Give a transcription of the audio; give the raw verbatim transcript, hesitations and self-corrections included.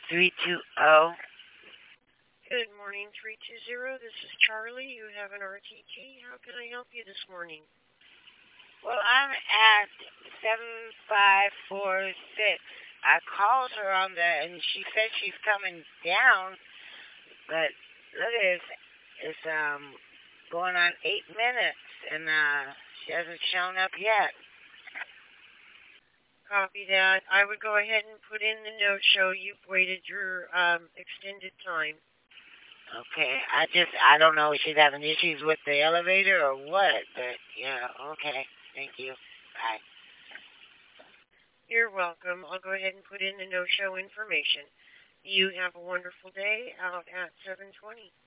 three two zero. Good morning, three two zero. This is Charlie. You have an R T T. How can I help you this morning? Well, I'm at seven five four six. I called her on that, and she said she's coming down, but look at this. It's um going on eight minutes, and uh, she hasn't shown up yet. Copy that. I would go ahead and put in the note show you've waited your um, extended time. Okay, I just, I don't know if she's having issues with the elevator or what, but yeah, okay. Thank you. Bye. You're welcome. I'll go ahead and put in the no-show information. You have a wonderful day out at seven twenty.